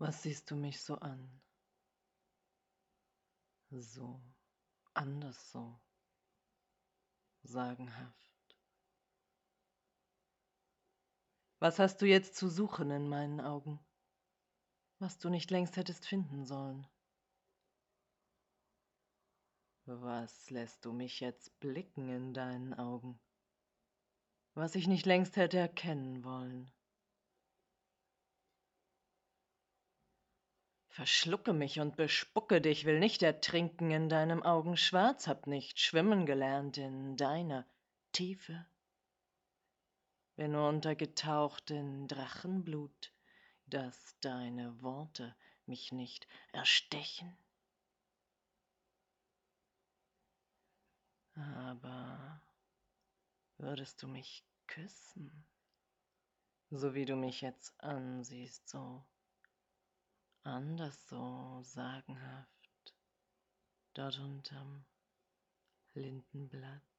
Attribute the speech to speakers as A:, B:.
A: Was siehst du mich so an? So, anders so, sagenhaft. Was hast du jetzt zu suchen in meinen Augen, was du nicht längst hättest finden sollen? Was lässt du mich jetzt blicken in deinen Augen, was ich nicht längst hätte erkennen wollen? Verschlucke mich und bespucke dich, will nicht ertrinken in deinem Augenschwarz, hab nicht schwimmen gelernt in deiner Tiefe. Bin nur untergetaucht in Drachenblut, dass deine Worte mich nicht erstechen. Aber würdest du mich küssen, so wie du mich jetzt ansiehst, so anders, so sagenhaft, dort unterm Lindenblatt?